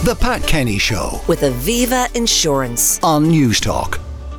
The Pat Kenny Show with Aviva Insurance on Newstalk.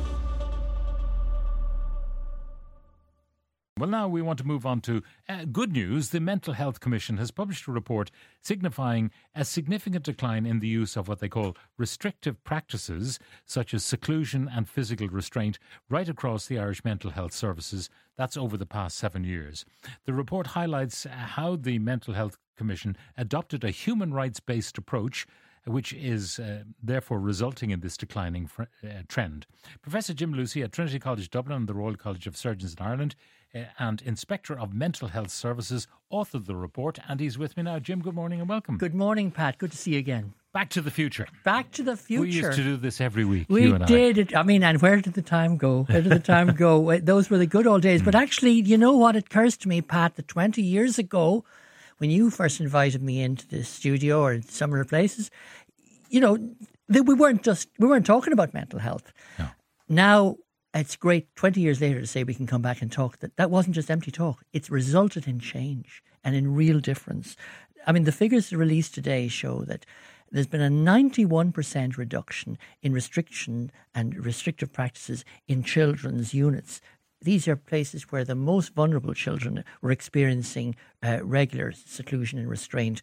Well, now we want to move on to good news. The Mental Health Commission has published a report signifying a significant decline in the use of what they call restrictive practices, such as seclusion and physical restraint, right across the Irish mental health services. That's over the past 7 years. The report highlights how the Mental Health Commission adopted a human rights-based approach, which is therefore resulting in this declining trend. Professor Jim Lucy at Trinity College Dublin and the Royal College of Surgeons in Ireland and Inspector of Mental Health Services authored the report, and he's with me now. Jim, good morning and welcome. Good morning, Pat. Good to see you again. Back to the future. Back to the future. We used to do this every week, we you and did. I mean, and where did the time go? Where did the time go? Those were the good old days. But actually, you know what? It occurs to me, Pat, that 20 years ago, when you first invited me into the studio or some other places, you know, we weren't talking about mental health. No. Now, it's great 20 years later to say we can come back and talk. That wasn't just empty talk. It's resulted in change and in real difference. I mean, the figures released today show that there's been a 91% reduction in restriction and restrictive practices in children's units. These are places where the most vulnerable children were experiencing regular seclusion and restraint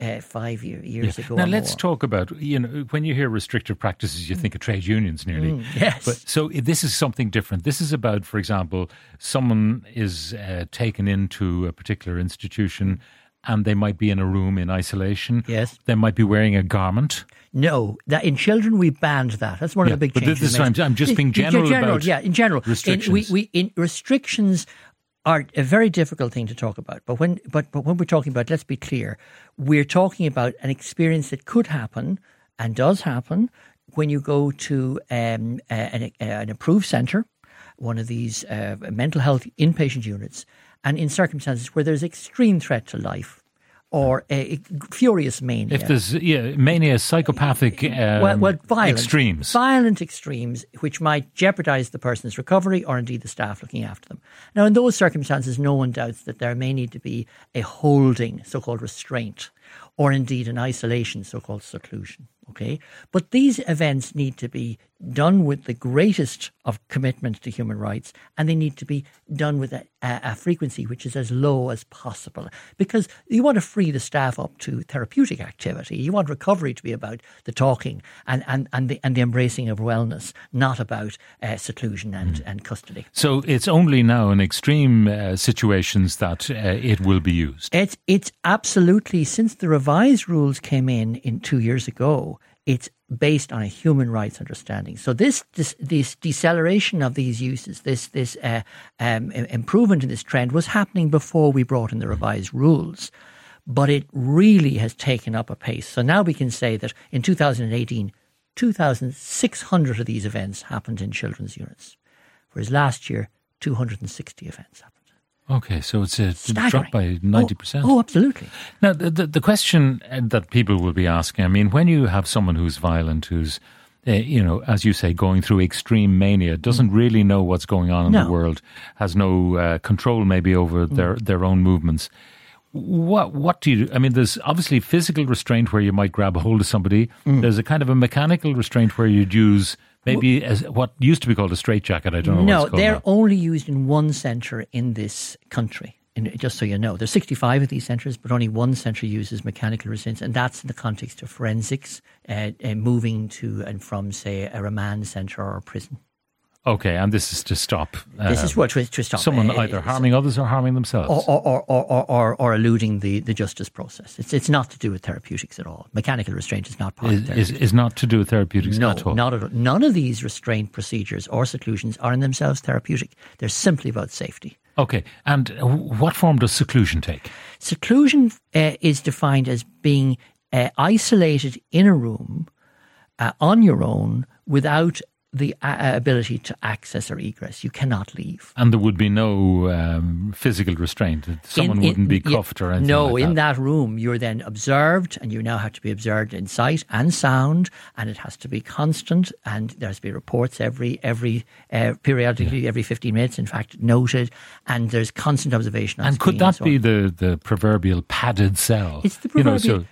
5 years ago. Now let's talk about, you know, when you hear restrictive practices, you think of trade unions nearly. Yes. But so this is something different. This is about, for example, someone is taken into a particular institution and they might be in a room in isolation. Yes. They might be wearing a garment. No, that in children we banned that. That's one of the big changes. But this time, I'm just being general about in general. Restrictions. Restrictions are a very difficult thing to talk about. But when we're talking about, let's be clear, we're talking about an experience that could happen and does happen when you go to an approved centre, one of these mental health inpatient units, and in circumstances where there's extreme threat to life or a furious mania. If there's mania, psychopathic extremes. Violent extremes which might jeopardise the person's recovery or indeed the staff looking after them. Now, in those circumstances, no one doubts that there may need to be a holding, so-called restraint, or indeed an isolation, so-called seclusion. Okay, but these events need to be done with the greatest of commitment to human rights, and they need to be done with a frequency which is as low as possible, because you want to free the staff up to therapeutic activity. You want recovery to be about the talking and the embracing of wellness, not about seclusion and custody. So it's only now in extreme situations that it will be used. It's absolutely, since the revised rules came in 2 years ago, it's based on a human rights understanding. So this deceleration of these uses, this improvement in this trend was happening before we brought in the revised rules, but it really has taken up a pace. So now we can say that in 2018, 2,600 of these events happened in children's units, whereas last year 260 events happened. Okay, so it's dropped by 90%. Oh, absolutely. Now, the question that people will be asking, I mean, when you have someone who's violent, who's, as you say, going through extreme mania, doesn't really know what's going on in the world, has no control maybe over their own movements, what do you do? I mean, there's obviously physical restraint where you might grab a hold of somebody. There's a kind of a mechanical restraint where you'd use maybe as what used to be called a straitjacket. I don't know what it's called. No, they're only used in one centre in this country. Just so you know, there's 65 of these centres, but only one centre uses mechanical restraints, and that's in the context of forensics, moving to and from, say, a remand centre or a prison. Okay, and this is to stop. This is what to stop someone either harming others or harming themselves, or eluding the justice process. It's not to do with therapeutics at all. Mechanical restraint is not part of therapeutics. Is not to do with therapeutics at all. No, not at all. None of these restraint procedures or seclusions are in themselves therapeutic. They're simply about safety. Okay, and what form does seclusion take? Seclusion is defined as being isolated in a room on your own without the ability to access or egress. You cannot leave. And there would be no physical restraint. Someone wouldn't be cuffed or anything No, like that. in that room, you're then observed, and you now have to be observed in sight and sound, and it has to be constant, and there has to be reports periodically, every 15 minutes, in fact, noted, and there's constant observation on And screen could that so be on. the proverbial padded cell? It's the proverbial...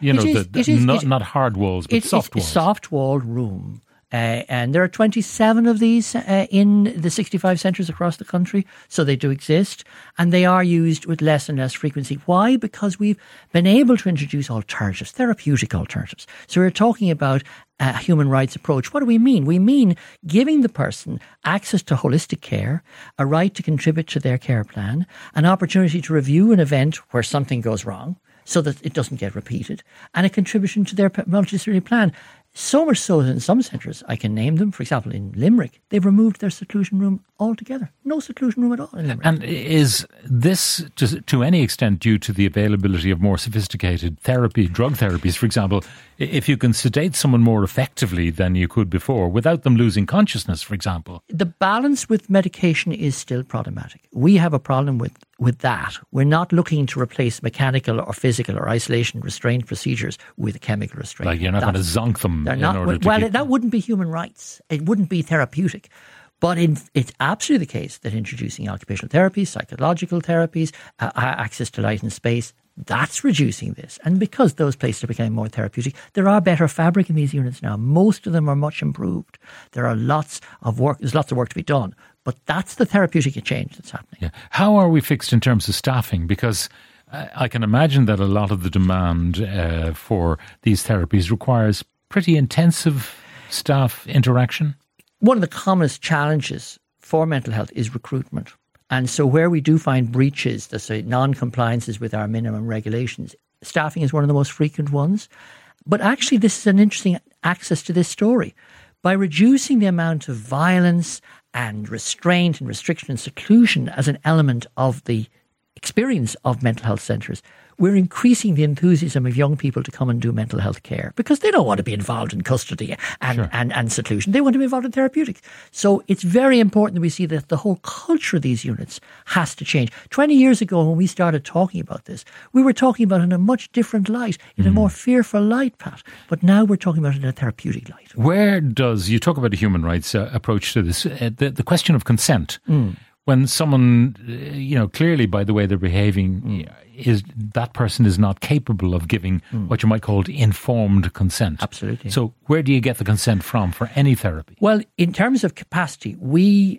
Not hard walls, but soft walls. It's a soft-walled room. And there are 27 of these in the 65 centres across the country, so they do exist, and they are used with less and less frequency. Why? Because we've been able to introduce alternatives, therapeutic alternatives. So we're talking about a human rights approach. What do we mean? We mean giving the person access to holistic care, a right to contribute to their care plan, an opportunity to review an event where something goes wrong so that it doesn't get repeated, and a contribution to their multidisciplinary plan. So much so that in some centres, I can name them, for example, in Limerick, they've removed their seclusion room altogether. No seclusion room at all in Limerick. And is this to any extent due to the availability of more sophisticated drug therapies? For example, if you can sedate someone more effectively than you could before without them losing consciousness, for example. The balance with medication is still problematic. We have a problem with that. We're not looking to replace mechanical or physical or isolation restraint procedures with chemical restraint. Like you're not going to zonk them They're not. That wouldn't be human rights. It wouldn't be therapeutic. But it's absolutely the case that introducing occupational therapies, psychological therapies, access to light and space, that's reducing this. And because those places are becoming more therapeutic, there are better fabric in these units now. Most of them are much improved. There's lots of work to be done. But that's the therapeutic change that's happening. Yeah. How are we fixed in terms of staffing? Because I can imagine that a lot of the demand for these therapies requires pretty intensive staff interaction. One of the commonest challenges for mental health is recruitment. And so where we do find breaches, non-compliances with our minimum regulations, staffing is one of the most frequent ones. But actually, this is an interesting access to this story. By reducing the amount of violence and restraint and restriction and seclusion as an element of the experience of mental health centres, we're increasing the enthusiasm of young people to come and do mental health care because they don't want to be involved in custody and seclusion. They want to be involved in therapeutics. So it's very important that we see that the whole culture of these units has to change. 20 years ago, when we started talking about this, we were talking about it in a much different light, in a more fearful light, Pat. But now we're talking about it in a therapeutic light. Where does, you talk about a human rights approach to this, the question of consent. When someone, clearly by the way they're behaving, that person is not capable of giving what you might call informed consent. Absolutely. So where do you get the consent from for any therapy? Well, in terms of capacity, we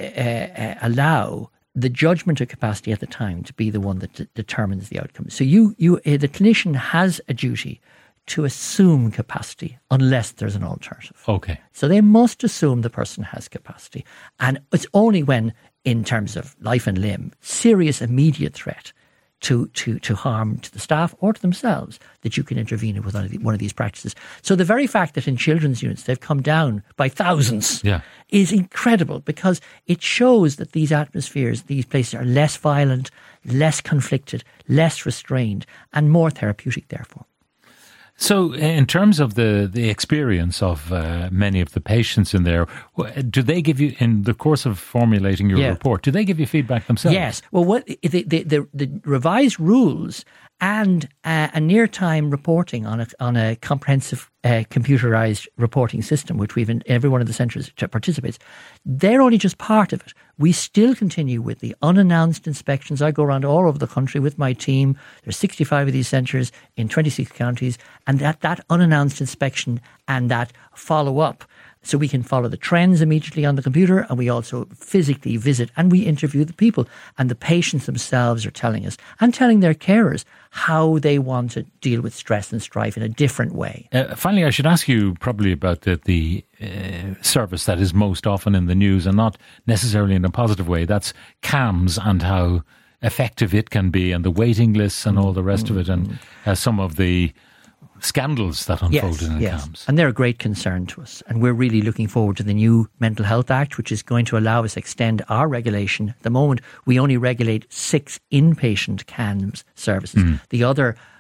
allow the judgment of capacity at the time to be the one that determines the outcome. So the clinician has a duty to assume capacity unless there's an alternative. Okay. So they must assume the person has capacity. And it's only when, in terms of life and limb, serious immediate threat to harm to the staff or to themselves, that you can intervene with one of these practices. So the very fact that in children's units they've come down by thousands is incredible, because it shows that these atmospheres, these places are less violent, less conflicted, less restrained, and more therapeutic therefore. So in terms of the experience of many of the patients in there, do they give you, in the course of formulating your report, do they give you feedback themselves? Yes. Well, the revised rules and a near-time reporting on a comprehensive computerized reporting system, which we've in every one of the centres participates, they're only just part of it. We still continue with the unannounced inspections. I go around all over the country with my team. There's 65 of these centres in 26 counties, and that unannounced inspection and that follow-up, so we can follow the trends immediately on the computer, and we also physically visit and we interview the people, and the patients themselves are telling us and telling their carers how they want to deal with stress and strife in a different way. Finally, I should ask you probably about the service that is most often in the news, and not necessarily in a positive way. That's CAMHS and how effective it can be, and the waiting lists and all the rest of it, and some of the scandals that unfolded in CAMHS. And they're a great concern to us. And we're really looking forward to the new Mental Health Act, which is going to allow us to extend our regulation. At the moment, we only regulate 6 inpatient CAMHS services. The other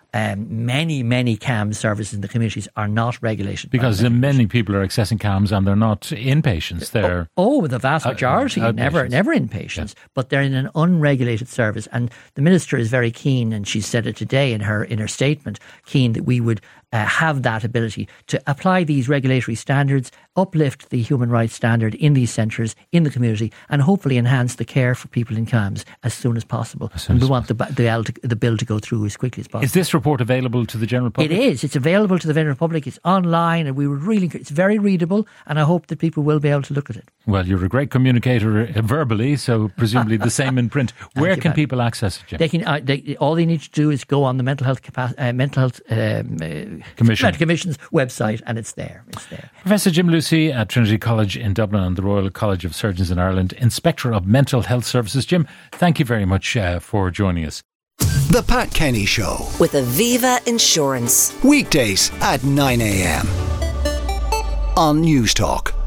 many CAMS services in the communities are not regulated. Because many people are accessing CAMS and they're not inpatients. They're the vast majority, never inpatients, but they're in an unregulated service. And the Minister is very keen, and she said it today in her statement, keen that we would have that ability to apply these regulatory standards, uplift the human rights standard in these centres, in the community, and hopefully enhance the care for people in CAMS as soon as possible. And we want the bill to go through as quickly as possible. Is this report available to the general public? It is. It's available to the general public. It's online, and it's very readable, and I hope that people will be able to look at it. Well, you're a great communicator verbally, so presumably the same in print. Where can people access it, Jim? They can. All they need to do is go on the Mental Health Commission's website, and it's there. Professor Jim Lucey at Trinity College in Dublin and the Royal College of Surgeons in Ireland, Inspector of Mental Health Services. Jim, thank you very much for joining us. The Pat Kenny Show. With Aviva Insurance. Weekdays at 9 a.m. on News Talk.